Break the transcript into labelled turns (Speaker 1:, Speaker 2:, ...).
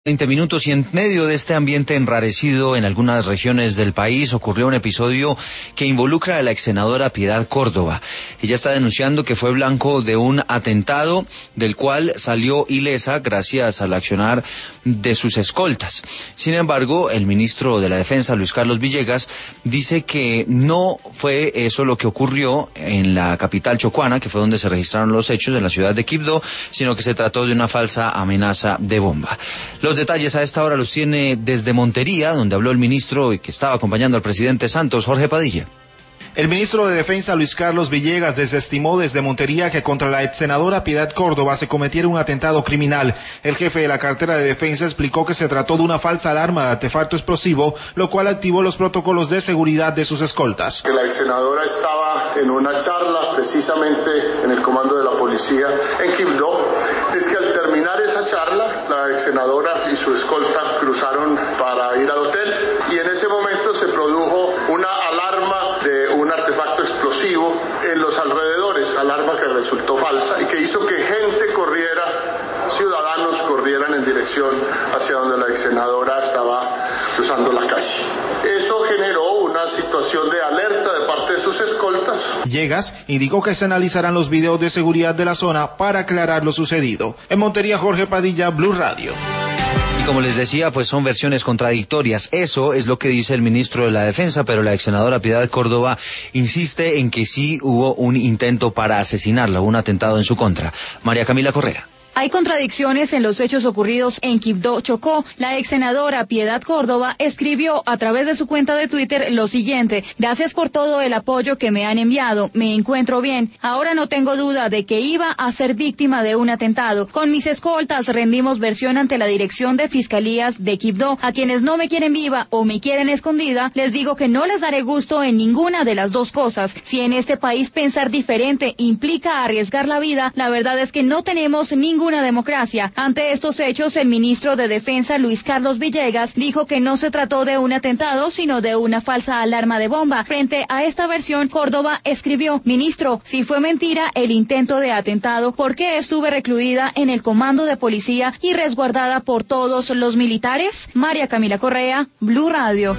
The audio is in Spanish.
Speaker 1: 20 minutos y en medio de este ambiente enrarecido en algunas regiones del país ocurrió un episodio que involucra a la ex senadora Piedad Córdoba. Ella está denunciando que fue blanco de un atentado del cual salió ilesa gracias al accionar de sus escoltas. Sin embargo, el ministro de la Defensa, Luis Carlos Villegas, dice que no fue eso lo que ocurrió en la capital chocuana, que fue donde se registraron los hechos en la ciudad de Quibdó, sino que se trató de una falsa amenaza de bomba. Los detalles a esta hora los tiene desde Montería, donde habló el ministro y que estaba acompañando al presidente Santos, Jorge Padilla.
Speaker 2: El ministro de Defensa, Luis Carlos Villegas, desestimó desde Montería que contra la ex senadora Piedad Córdoba se cometiera un atentado criminal. El jefe de la cartera de Defensa explicó que se trató de una falsa alarma de artefacto explosivo, lo cual activó los protocolos de seguridad de sus escoltas.
Speaker 3: Que la ex senadora estaba en una charla precisamente en el comando de la policía en Quibdó. Es que al terminar esa charla, la ex senadora y su escolta cruzaron para ir al hotel y en ese momento se produjo una alarma de un artefacto explosivo en los alrededores, alarma que resultó falsa y que hizo que gente corriera, ciudadanos corrieran en dirección hacia donde la ex senadora estaba cruzando la calle. Eso generó una situación de alerta de parte de sus escoltas.
Speaker 2: Villegas indicó que se analizarán los videos de seguridad de la zona para aclarar lo sucedido. En Montería, Jorge Padilla, Blue Radio.
Speaker 1: Y como les decía, pues son versiones contradictorias. Eso es lo que dice el ministro de la Defensa, pero la ex senadora Piedad Córdoba insiste en que sí hubo un intento para asesinarla, un atentado en su contra. María Camila Correa.
Speaker 4: Hay contradicciones en los hechos ocurridos en Quibdó, Chocó. La ex senadora Piedad Córdoba escribió a través de su cuenta de Twitter lo siguiente: gracias por todo el apoyo que me han enviado, me encuentro bien. Ahora no tengo duda de que iba a ser víctima de un atentado. Con mis escoltas rendimos versión ante la Dirección de Fiscalías de Quibdó. A quienes no me quieren viva o me quieren escondida, les digo que no les daré gusto en ninguna de las dos cosas. Si en este país pensar diferente implica arriesgar la vida, la verdad es que no tenemos ninguna democracia. Ante estos hechos, el ministro de Defensa, Luis Carlos Villegas, dijo que no se trató de un atentado, sino de una falsa alarma de bomba. Frente a esta versión, Córdoba escribió: ministro, si fue mentira el intento de atentado, ¿por qué estuve recluida en el comando de policía y resguardada por todos los militares? María Camila Correa, Blue Radio.